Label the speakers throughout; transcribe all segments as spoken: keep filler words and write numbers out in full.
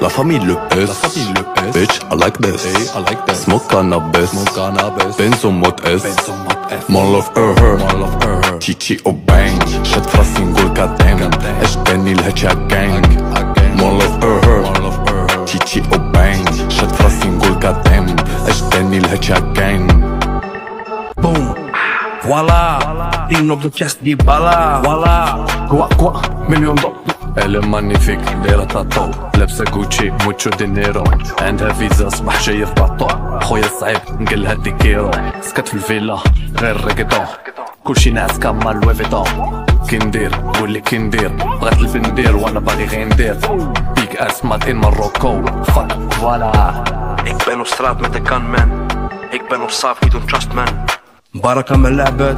Speaker 1: La famille le S, la famille le S. Bitch, I like this, hey, I like this. Smoke cannabis, smoke cannabis. Benzo mot S, Benzo mot S. Mon love er her, mon love er her. Chichi o bang, شد فراسي نقول كاتين. اش تاني لهجة gang. Mon love er her, mon love er her. Chichi o bang, شد فراسي نقول كاتين. اش تاني لهجة gang.
Speaker 2: Boom, voilà, tien op de chest die balla. Voilà, quoi quoi, miljoen dollar.
Speaker 1: Elle est magnifique, دايرة تاتو لابسة غوتشي موتشو دينيرو عندها فيزا صباح جاية في باطو خويا صعيب نقلها ديكيرو سكت في الفيلا غير ريكيتون كلشي ناعس كاما لوي فيتون كي ندير قولي كي ندير بغات البندير وانا باغي غير ندير بيك اس ماد ان ماروكو فاك فوالا.
Speaker 3: Ik ben op straat met de gunman. Ik ben op saaf, we don't trust man.
Speaker 2: Baraka mijn labet,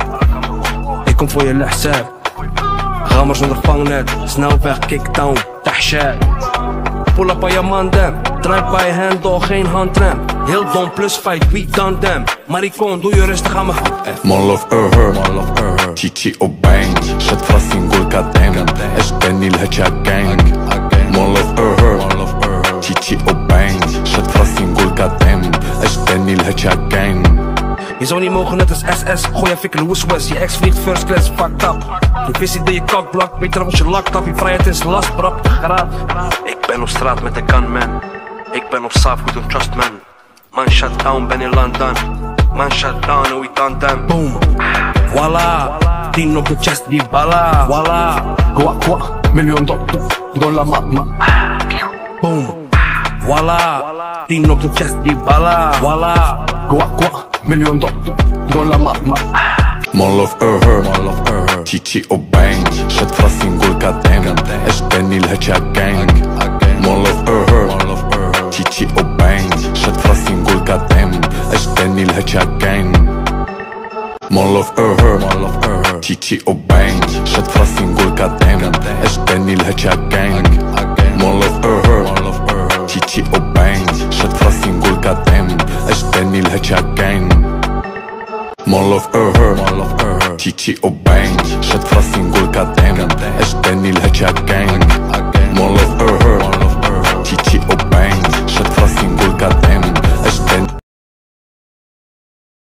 Speaker 2: ik kom voor je lehsab. غامر zonder vangnet, snelweg, kickdown, tahshat. Pull up aan je mandem, drive by hand door geen handrem. Heel dom plus fight, wie dan them. Maricon, doe je rustig aan me.
Speaker 1: Mon love er her, mon love er her. Chichi o bang, شد فراسي نقول كاتين. اش تاني لهجة gang. Mon love er her, mon love er her. Chichi o bang, شد فراسي نقول كاتين. اش تاني لهجة gang.
Speaker 2: Je zou niet mogen net als S S, gooi je fikkel woes-wes. Je ex vliegt first class, fucked up. Je visie door je kakblok, beter als je lakt op. Je vrijheid is last, brap, graad.
Speaker 3: Ik ben op straat met de gunman. Ik ben op saaf, we don't trust man. Man shut down, ben in London. Man shut down, hoe ik aan them.
Speaker 2: Boom, voilà, tien op de chest die balla. Voilà, quoi quoi, miljoen dollar mama. Boom, voilà, tien op de chest die balla. Voilà, quoi quoi, miljoen dollar mama.
Speaker 1: Mon love er her, mon love er her. Chichi o bang, شد فراسي نقول كاتين. اش تاني لهجة gang. Mon love er her, mon love er her. Chichi o bang, شد فراسي نقول كاتين. اش تاني لهجة gang. Mon love er her, mon love er her. Chichi o bang, شد فراسي نقول كاتين. اش تاني لهجة gang. Mon love er her, mon love er her. Chichi o bang, شد فراسي نقول كاتين. اش تاني لهجة gang. Mon love er her, mon love er her. Chichi o bang, شد فراسي نقول كاتين. اش تاني لهجة gang.